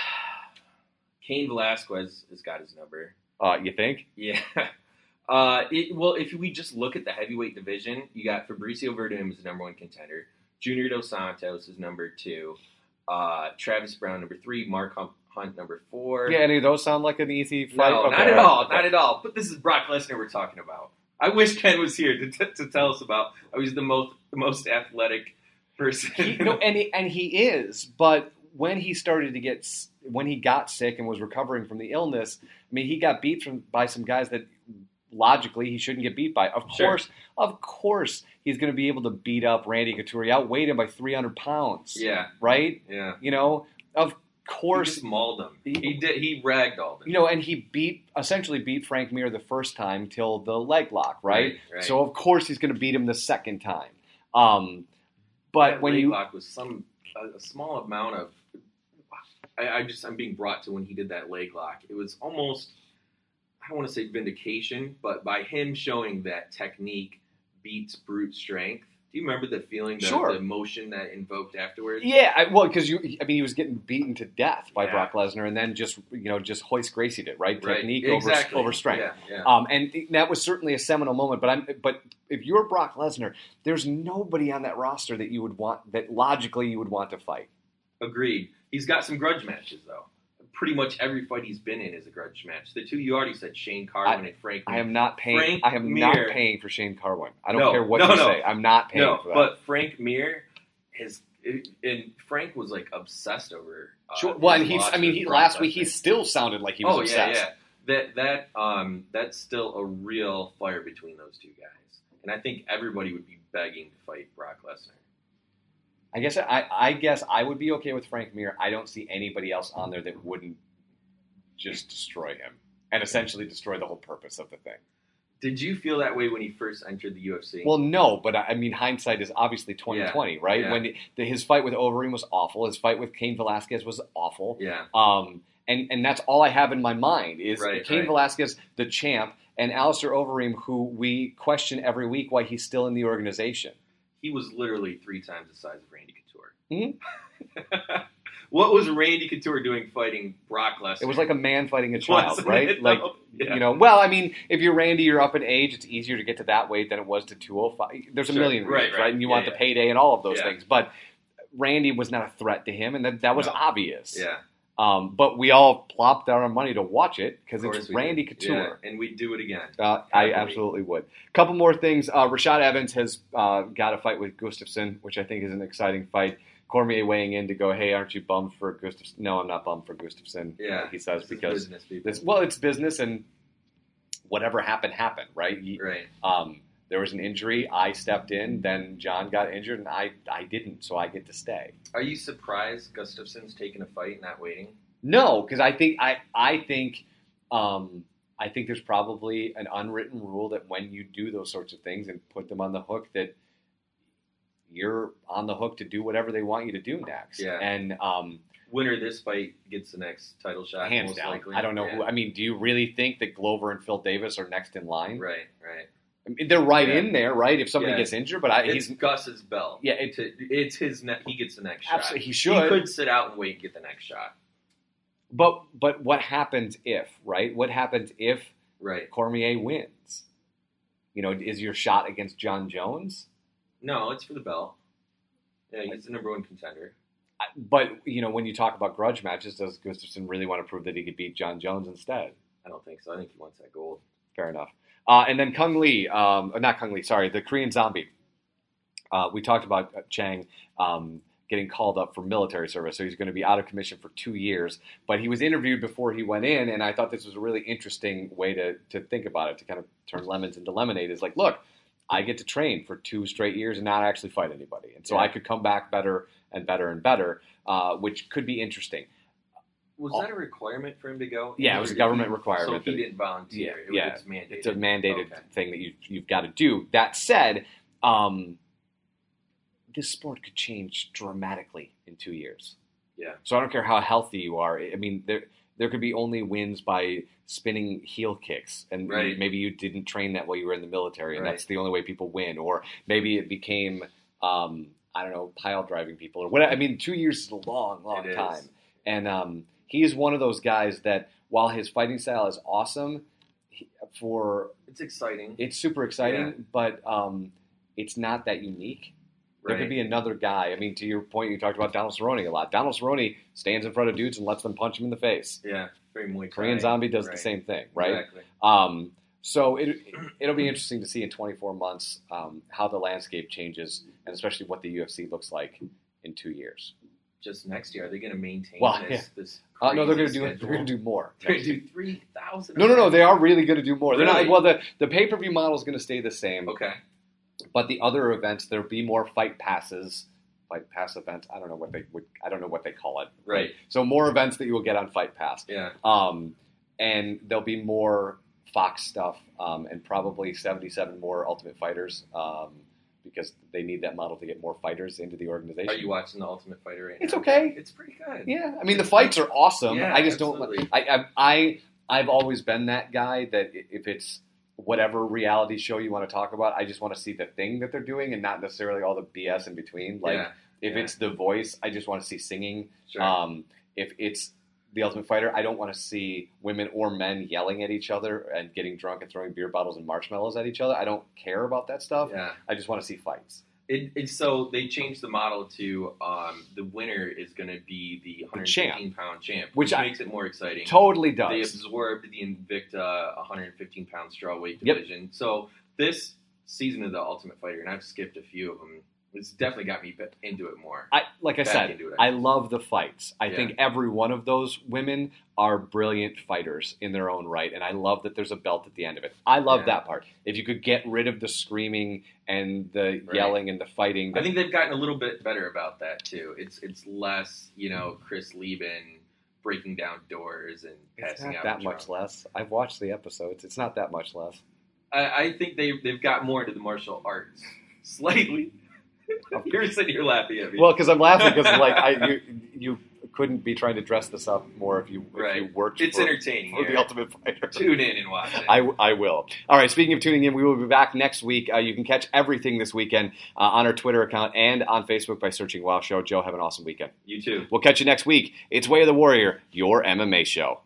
Cain Velasquez has got his number. Uh, you think? Yeah. Uh, it, well, if we just look at the heavyweight division, you got Fabricio Verdum as the number one contender. Junior Dos Santos is number two. Uh, Travis Brown number three. Mark Hunt, Hunt number four. Yeah, any of those sound like an easy fight? No, Okay. not at all. Not at all. But this is Brock Lesnar we're talking about. I wish Ken was here to, t- to tell us about how he's the most the most athletic person. He, no, and he, and he is, but when he started to get, s- when he got sick and was recovering from the illness, I mean, he got beat from by some guys that logically he shouldn't get beat by. Of Sure. course, of course, he's going to be able to beat up Randy Couture. He outweighed him by three hundred pounds. Yeah, Right? yeah. You know, of He course, just mauled him. He- He did. He ragdolled him. you know, and he beat, essentially beat Frank Mir the first time till the leg lock, right? Right, right. So, of course, he's going to beat him the second time. Um, but that when leg you, lock was some a, a small amount of. I, I just I'm being brought to when he did that leg lock. It was almost. I don't want to say vindication, but by him showing that technique beats brute strength. Do you remember the feeling, the, Sure. the emotion that invoked afterwards? yeah, I, well, because you, I mean, he was getting beaten to death by Yeah. Brock Lesnar, and then just, you know, just Hoist Gracied it, right? Right. Technique Exactly. over over strength. Yeah, yeah. Um, and that was certainly a seminal moment. But I'm, but if you're Brock Lesnar, there's nobody on that roster that you would want, that logically you would want to fight. Agreed. He's got some grudge matches though. pretty much every fight he's been in is a grudge match. The two you already said, Shane Carwin I, and Frank. I am not paying. Frank I am Mir. not paying for Shane Carwin. I don't No, care what no, you no. say. I'm not paying No, for that. but Frank Mir has, and Frank was like obsessed over. Uh, Sure. Well, and his he's. loss I mean, with he, Brock last week Lesnar. he still sounded like he was oh obsessed. yeah, yeah. That that um that's still a real fire between those two guys, and I think everybody would be begging to fight Brock Lesnar. I guess I, I guess I would be okay with Frank Mir. I don't see anybody else on there that wouldn't just destroy him and essentially destroy the whole purpose of the thing. Did you feel that way when he first entered the U F C? Well, no, but I I mean, hindsight is obviously twenty twenty, Yeah, right? yeah. When the, the, his fight with Overeem was awful, his fight with Cain Velasquez was awful. yeah, Um, and and that's all I have in my mind is Right, Cain right. Velasquez, the champ, and Alistair Overeem, who we question every week why he's still in the organization. he was literally three times the size of Randy Couture. Mhm. What was Randy Couture doing fighting Brock Lesnar? It was like a man fighting a child, Wasn't right? it, Like, though? Yeah. you know, well, I mean, if you're Randy, you're up in age, it's easier to get to that weight than it was to two oh five. There's a Sure. million Right, reasons, right, right. And you Yeah, want yeah. the payday and all of those Yeah. things. But Randy was not a threat to him, and that, that was No. obvious. yeah, Um, but we all plopped our money to watch it because of it's course we Randy did. Couture. Yeah, and we'd do it again. Uh, I Happily. absolutely would. Couple more things. Uh, Rashad Evans has uh, got a fight with Gustafsson, which I think is an exciting fight. Cormier weighing in to go, hey, aren't you bummed for Gustafsson? No, I'm not bummed for Gustafsson. Yeah, he says This is because business, people. this. Well, it's business, and whatever happened happened, right? You- right. Um, there was an injury. I stepped in. Then John got injured, and I I didn't, so I get to stay. Are you surprised Gustafsson's taking a fight, not waiting? No, because I think I I think um, I think there's probably an unwritten rule that when you do those sorts of things and put them on the hook, that you're on the hook to do whatever they want you to do next. Yeah. And um, Winner of this fight gets the next title shot. hands most down, likely. I don't know Yeah. who. I mean, do you really think that Glover and Phil Davis are next in line? Right, right. I mean, they're right Yeah. in there, right? If somebody Yeah. gets injured, but I, It's he's Gus's belt. Yeah, it- it's, it's his. Ne- he gets the next shot. Absolutely, he should. He could sit out and wait and get the next shot. But but what happens if, right? What happens if Right. Cormier wins? You know, is your shot against John Jones? No, it's for the belt. Yeah, he's the number one contender. I- But you know, when you talk about grudge matches, does Gustafsson really want to prove that he could beat John Jones instead? I don't think so. I think he wants that gold. Fair enough. Uh, and then Kung Lee, um, uh, not Kung Lee, sorry, the Korean Zombie. Uh, we talked about uh, Chang um, getting called up for military service, so he's going to be out of commission for two years. But he was interviewed before he went in, and I thought this was a really interesting way to to think about it, to kind of turn lemons into lemonade. Is like, look, I get to train for two straight years and not actually fight anybody, and so Yeah. I could come back better and better and better, uh, which could be interesting. Was Oh. that a requirement for him to go? Yeah, it was a Or did government he- requirement So he that- didn't volunteer. It was, yeah, it's mandated. It's a mandated Okay. thing that you, you've got to do. That said, um, this sport could change dramatically in two years. Yeah. So I don't care how healthy you are. I mean, there there could be only wins by spinning heel kicks, and Right. maybe you didn't train that while you were in the military, and Right. that's the only way people win. Or maybe it became, um, I don't know, pile driving people or whatever. I mean, two years is a long, long It is. time, and um, he is one of those guys that while his fighting style is awesome, he, for It's exciting. it's super exciting, Yeah. but um, it's not that unique. There Right. could be another guy. I mean, to your point, you talked about Donald Cerrone a lot. Donald Cerrone stands in front of dudes and lets them punch him in the face. Yeah. Very Muay Thai. Korean Zombie does the Right. same thing, right? Exactly. Um, so it, it'll be interesting to see in twenty-four months um, how the landscape changes, and especially what the U F C looks like in two years. Just next year, are they going to maintain Well, this? yeah. this Uh, no, they're going to crazy do they're schedule? going to do more. They're next going year. to do three thousand. No, no, no. They are really going to do more. They're Really? not. Well, the the pay per view model is going to stay the same. Okay. But the other events, there'll be more fight passes, fight pass events. I don't know what they would. I don't know what they call it. Right. So more events that you will get on Fight Pass. Yeah. Um, and there'll be more Fox stuff, um, and probably seventy-seven more Ultimate Fighters, um, because they need that model to get more fighters into the organization. Are you watching the Ultimate Fighter right now? It's okay. It's pretty good. Yeah, I mean the fights are awesome. Yeah, I just absolutely. don't. I, I I I've always been that guy that if it's whatever reality show you want to talk about, I just want to see the thing that they're doing and not necessarily all the B S in between. Like Yeah, if yeah. it's The Voice, I just want to see singing. Sure. Um, if it's The Ultimate Fighter, I don't want to see women or men yelling at each other and getting drunk and throwing beer bottles and marshmallows at each other. I don't care about that stuff. Yeah. I just want to see fights. It, it's so they changed the model to um, the winner is going to be the one hundred fifteen pound champ, which, which I, makes it more exciting. Totally does. They absorbed the Invicta one hundred fifteen pound strawweight division. Yep. So this season of The Ultimate Fighter, and I've skipped a few of them, it's definitely got me into it more. I like I Back said, it, I love the fights. I yeah. think every one of those women are brilliant fighters in their own right, and I love that there's a belt at the end of it. I love yeah. that part. If you could get rid of the screaming and the right. yelling and the fighting. I think they've gotten a little bit better about that, too. It's it's less, you know, Chris Lieben breaking down doors and passing it's not out. that much less. I've watched the episodes. It's not that much less. I, I think they've, they've got more into the martial arts. Slightly. You're sitting here laughing at me. Well, because I'm laughing because like I you, you couldn't be trying to dress this up more if you, if right. you worked. It's for, entertaining. For The Ultimate Fighter. Tune in and watch it. I, I will. All right. Speaking of tuning in, we will be back next week. Uh, you can catch everything this weekend uh, on our Twitter account and on Facebook by searching Wow Show. Joe, have an awesome weekend. You too. We'll catch you next week. It's Way of the Warrior, your M M A show.